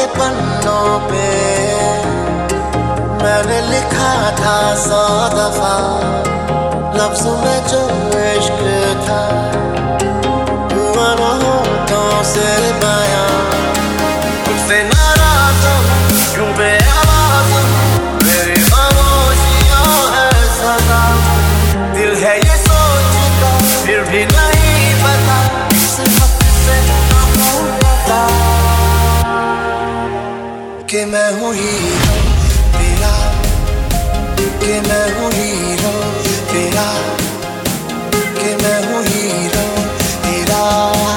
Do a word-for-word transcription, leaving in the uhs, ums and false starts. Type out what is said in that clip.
पन्नों पे मैंने लिखा था सौ दफा लफ्ज़ों में जो इश्क था, हुआ न होठों से बयां, मुझसे नाराज़ हूँ क्यों बेआवाज़ हूँ, मेरी खामोशियाँ है सदा। दिल है ये सोचता फिर भी नहीं पता, इस हक से ना हूँ पता कि मैं हूँ हीरो तेरा, कि मैं हूँ हीरो तेरा, कि मैं हूँ हीरो तेरा।